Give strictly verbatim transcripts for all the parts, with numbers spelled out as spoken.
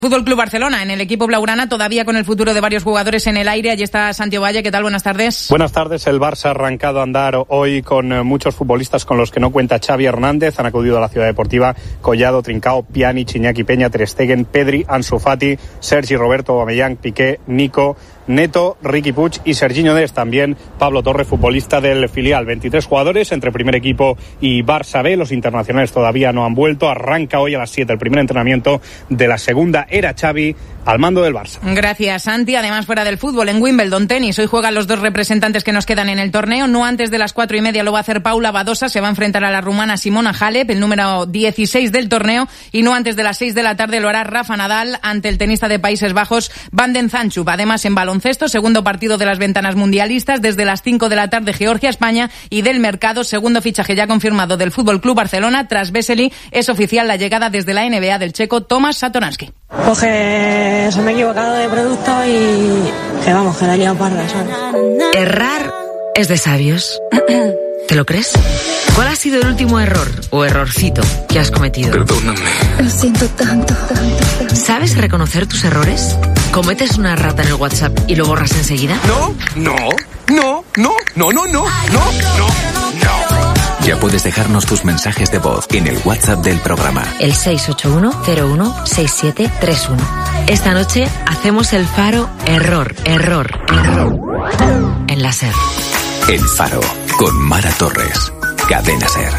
Fútbol Club Barcelona, en el equipo blaugrana, todavía con el futuro de varios jugadores en el aire. Allí está Santi Ovalle. ¿Qué tal? Buenas tardes. Buenas tardes. El Barça ha arrancado a andar hoy con muchos futbolistas con los que no cuenta Xavi Hernández. Han acudido a la Ciudad Deportiva Collado, Trincao, Pjanic, Iñaki Peña, Ter Stegen, Pedri, Ansu Fati, Sergi Roberto, Aubameyang, Piqué, Nico, Neto, Riqui Puig y Serginho Dest. También Pablo Torre, futbolista del filial. veintitrés jugadores entre primer equipo y Barça B. Los internacionales todavía no han vuelto. Arranca hoy a las siete el primer entrenamiento de la segunda era Xavi al mando del Barça. Gracias, Santi. Además, fuera del fútbol, en Wimbledon tenis, hoy juegan los dos representantes que nos quedan en el torneo. No antes de las cuatro y media lo va a hacer Paula Badosa. Se va a enfrentar a la rumana Simona Halep, el número dieciséis del torneo. Y no antes de las seis de la tarde lo hará Rafa Nadal ante el tenista de Países Bajos, Van den Zandschup. Además, en baloncesto, segundo partido de las ventanas mundialistas, desde las cinco de la tarde Georgia-España. Y del mercado, segundo fichaje ya confirmado del Fútbol Club Barcelona. Tras Vesely, es oficial la llegada desde la N B A del checo Tomas Satoransky. Coge, se me he equivocado de producto y que vamos, que la he liado parda, ¿sabes? Errar es de sabios. ¿Te lo crees? ¿Cuál ha sido el último error o errorcito que has cometido? Perdóname. Lo siento tanto, tanto, tanto. ¿Sabes reconocer tus errores? ¿Cometes una rata en el WhatsApp y lo borras enseguida? No, no, no, no, no, no, no, no, no, no. Ya puedes dejarnos tus mensajes de voz en el WhatsApp del programa. El seis ocho uno cero uno seis siete tres uno. Esta noche hacemos el Faro Error, Error, Error. En la SER. El Faro, con Mara Torres. Cadena SER.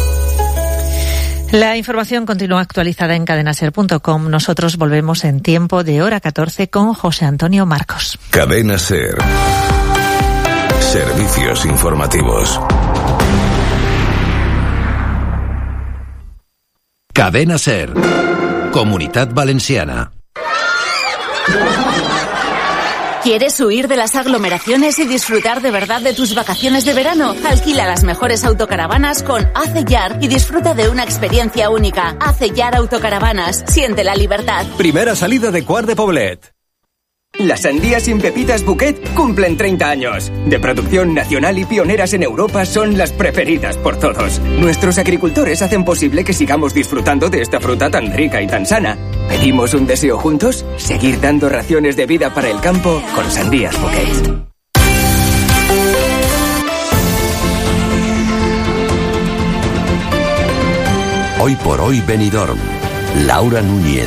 La información continúa actualizada en cadena ser punto com. Nosotros volvemos en tiempo de hora catorce con José Antonio Marcos. Cadena SER. Servicios informativos. Cadena SER. Comunitat Valenciana. ¿Quieres huir de las aglomeraciones y disfrutar de verdad de tus vacaciones de verano? Alquila las mejores autocaravanas con Aceyar y disfruta de una experiencia única. Aceyar Autocaravanas. Siente la libertad. Primera salida de Quart de Poblet. Las sandías sin pepitas Bouquet cumplen treinta años. De producción nacional y pioneras en Europa, son las preferidas por todos. Nuestros agricultores hacen posible que sigamos disfrutando de esta fruta tan rica y tan sana. ¿Pedimos un deseo juntos? Seguir dando raciones de vida para el campo con sandías Bouquet. Hoy por hoy Benidorm. Laura Núñez.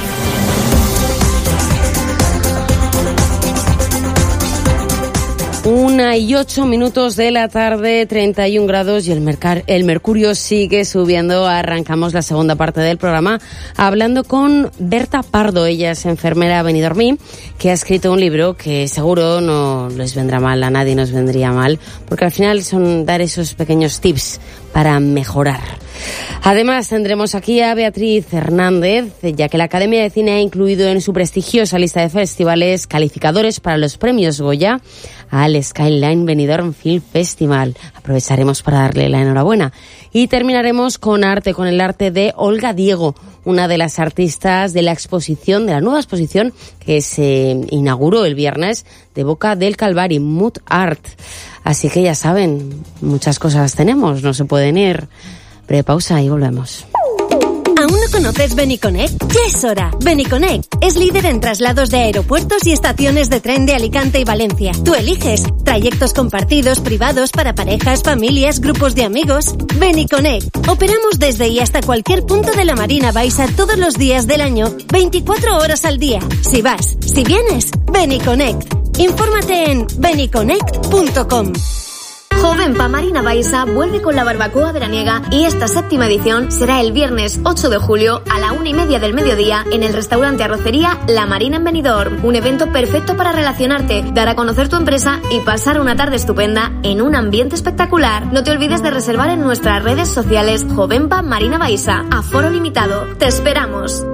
Una y ocho minutos de la tarde, treinta y un grados y el, mercar, el mercurio sigue subiendo. Arrancamos la segunda parte del programa hablando con Berta Pardo. Ella es enfermera benidormí, que ha escrito un libro que seguro no les vendrá mal, a nadie nos vendría mal, porque al final son dar esos pequeños tips para mejorar. Además, tendremos aquí a Beatriz Hernández, ya que la Academia de Cine ha incluido en su prestigiosa lista de festivales calificadores para los premios Goya al Skyline Benidorm Film Festival. Aprovecharemos para darle la enhorabuena. Y terminaremos con arte, con el arte de Olga Diego, una de las artistas de la exposición, de la nueva exposición que se inauguró el viernes de Boca del Calvari, Mood Art. Así que ya saben, muchas cosas tenemos, no se pueden ir. Breve pausa y volvemos. ¿Aún no conoces Beniconnect? Ya es hora. Beniconnect es líder en traslados de aeropuertos y estaciones de tren de Alicante y Valencia. Tú eliges trayectos compartidos, privados, para parejas, familias, grupos de amigos. Beniconnect. Operamos desde y hasta cualquier punto de la Marina Baixa todos los días del año, veinticuatro horas al día. Si vas, si vienes, Beniconnect. Infórmate en beniconnect punto com. Jovenpa Marina Baixa vuelve con la barbacoa veraniega y esta séptima edición será el viernes ocho de julio a la una y media del mediodía en el restaurante Arrocería La Marina en Benidorm. Un evento perfecto para relacionarte, dar a conocer tu empresa y pasar una tarde estupenda en un ambiente espectacular. No te olvides de reservar en nuestras redes sociales Jovenpa Marina Baixa. Aforo limitado. ¡Te esperamos!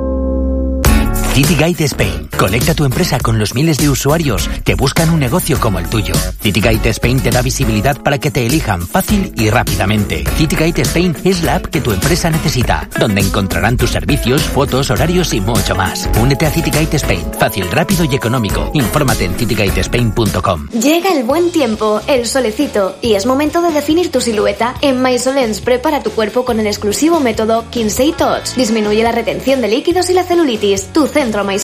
CityGate Spain. Conecta tu empresa con los miles de usuarios que buscan un negocio como el tuyo. CityGate Spain te da visibilidad para que te elijan fácil y rápidamente. CityGate Spain es la app que tu empresa necesita, donde encontrarán tus servicios, fotos, horarios y mucho más. Únete a CityGate Spain. Fácil, rápido y económico. Infórmate en citygate spain punto com. Llega el buen tiempo, el solecito, y es momento de definir tu silueta. En MySolens prepara tu cuerpo con el exclusivo método Kinsey Touch. Disminuye la retención de líquidos y la celulitis. Tu Centro Maisons.